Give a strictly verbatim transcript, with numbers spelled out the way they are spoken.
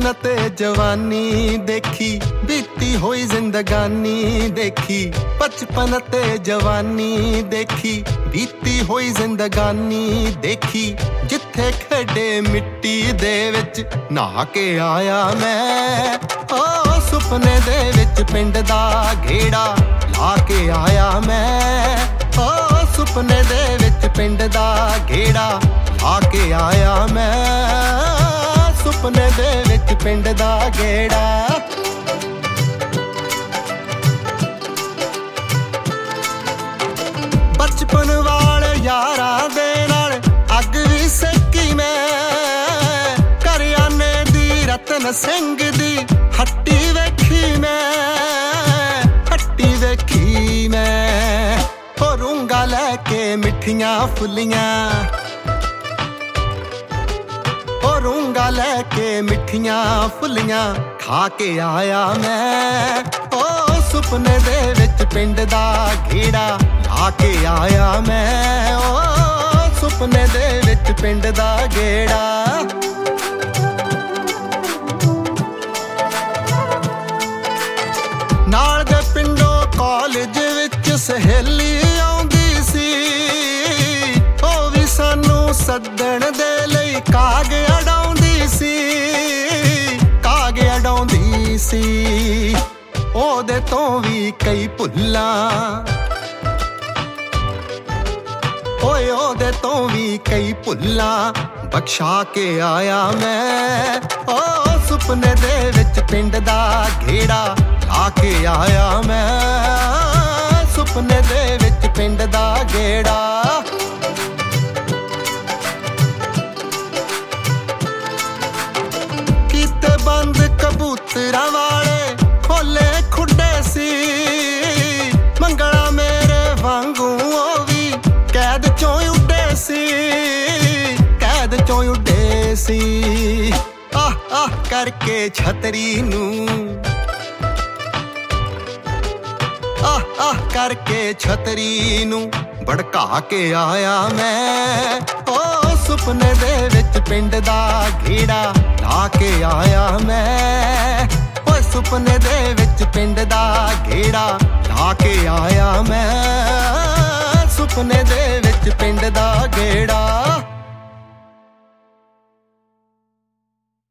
बचपन ते जवानी देखी बीती हुई जिंदगानी देखी बचपन ते जवानी देखी बीती हुई जिंदगानी देखी जिथे खेडे मिट्टी दे विच नहा के आया मैं ओ सुपने दे विच पिंड दा घेड़ा ला के आया मैं ओ सुपने दे विच पिंड दा घेड़ा ला के आया मैं सुपने दे विच पिंड दा घेड़ा बचपन वाले यारां दे नाल अग भी सेकी मैं घरियाने दी रतन सिंह दी हट्टी वेखी मैं हट्टी वेखी मैं हो रूंगा लैके मिठियां फुलियां रूंगा लैके मिठियां फुलियां खा के आया मैं ओ सुपने दे विच पिंड दा घेड़ा ला के आया मैं ओ सुपने दे विच पिंड दा घेड़ा नाल दे पिंडों कॉलेज विच सहेली आउंदी सी ओ भी सानू सद्दण दे लई काग अडाउंदी सी काग अडाउंदी सी ओदे तों भी कई भुल्लां ओए ओदे तों भी कई भुल्लां बख्शा के आया मैं ओ सुपने दे विच पिंड दा घेड़ा ला के आया मैं सुपने दे विच पिंड दा घेड़ा बंद कबूतरां वाले खोले खुडे सी मंगला मेरे वांगू ओ भी कैद चों उड्डे सी कैद चों उड्डे सी आह आह करके छतरी नू आह आह करके छतरी नू भड़का के आया मैं ओ सुपने दे विच पिंड दा घेड़ा ला के आया मैं ओ सुपने दे विच पिंड दा घेड़ा ला के आया मैं सुपने दे विच पिंड दा घेड़ा